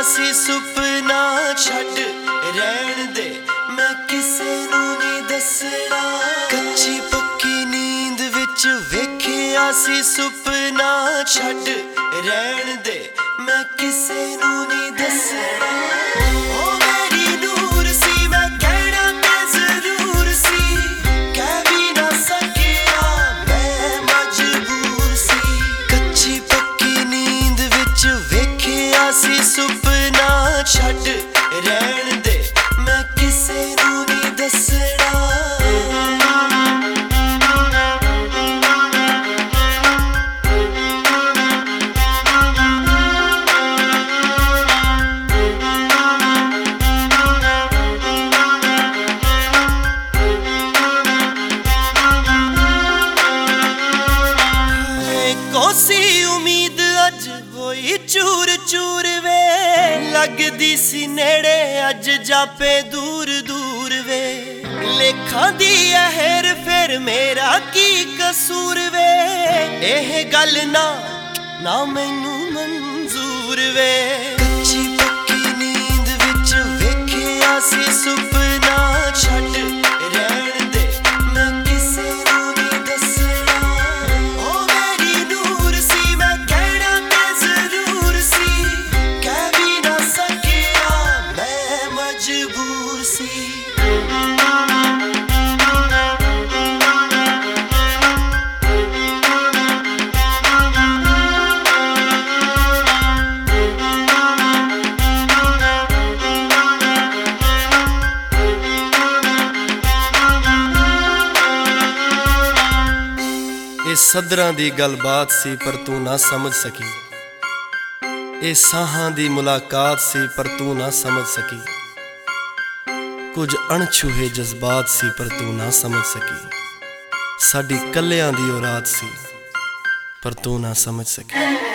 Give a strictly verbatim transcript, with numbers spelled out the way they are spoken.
सी सुपना छड्ड रहन दे मैं किसे नू नहीं दसना। कच्ची पक्की नींद विच वेखिया सी सुपना छड्ड रहन दे मैं किसे नू नहीं दसना। सी सुपना छड्ड रहन दे मैं किसे नू नहीं दसना। कोसी उम्मीद अज होई चूर चूर वे लगदी सी नेड़े अज जापे दूर दूर वे। लेखा दी हेर फेर मेरा की कसूर वे एह गल ना ना मैनू मंजूर वे। कच्ची पक्की नींद विच वेखिया सी सुपना छड्ड रहन दे मैं किसे नू नहीं दसना। ओ मेरी नूर सी मैं कहना ते जरूर सी कह भी ना सकिया मैं मजबूर सी। ਇਹ ਸਦਰਾਂ ਦੀ ਗੱਲਬਾਤ ਸੀ ਪਰ ਤੂੰ ਨਾ ਸਮਝ ਸਕੀ। ਇਹ ਸਾਹਾਂ ਦੀ ਮੁਲਾਕਾਤ ਸੀ ਪਰ ਤੂੰ ਨਾ ਸਮਝ ਸਕੀ। ਕੁਝ ਅਣਛੂਹੇ ਜਜ਼ਬਾਤ ਸੀ ਪਰ ਤੂੰ ਨਾ ਸਮਝ ਸਕੀ। ਸਾਡੀ ਕੱਲਿਆਂ ਦੀ ਔਰਾਤ ਸੀ ਪਰ ਤੂੰ ਨਾ ਸਮਝ ਸਕੀ।